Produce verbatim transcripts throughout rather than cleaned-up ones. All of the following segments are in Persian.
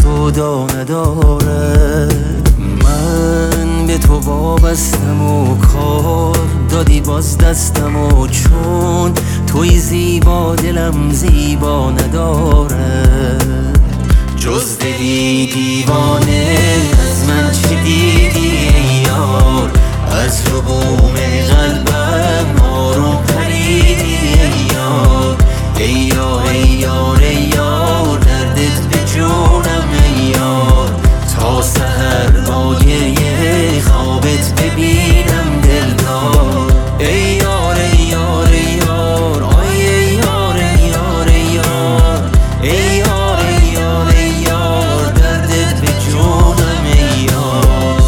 خدا نداره. من به تو وابستم و کار دادی باز دستم و چون توی زیبا دلم زیبا نداره. جز دلی دیوانه از من چه دیدی ای یار؟ از رو بوم قلبم آروم پریدی ای یار. ای یار ای یار ای یار دردت به جونم ای یار. تا سحر مایه خوابت ببینم دلدار. ای یار ای یار ای یار آی ای یار ای یار ای یار. ای یار ای یار ای یار دردت به جونم ای یار.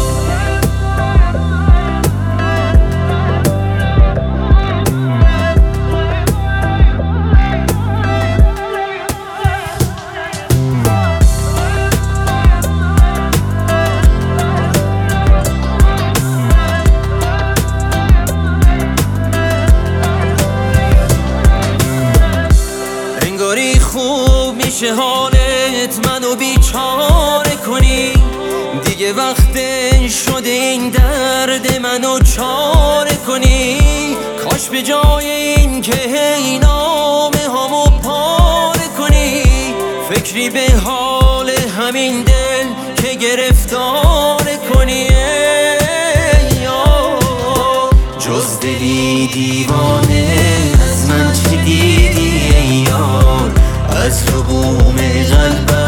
انگاری خوب میشه حالت منو بیچاره کنی. دیگه وقت شده این درد منو چاره کنی. کاش به جای این که هی نامه هامو پاره کنی فکری به حال همین دل که گرفتاره کنی. ای یار جز دلی دیوانه از من چه دیدی ای یار؟ از رو بوم قلبم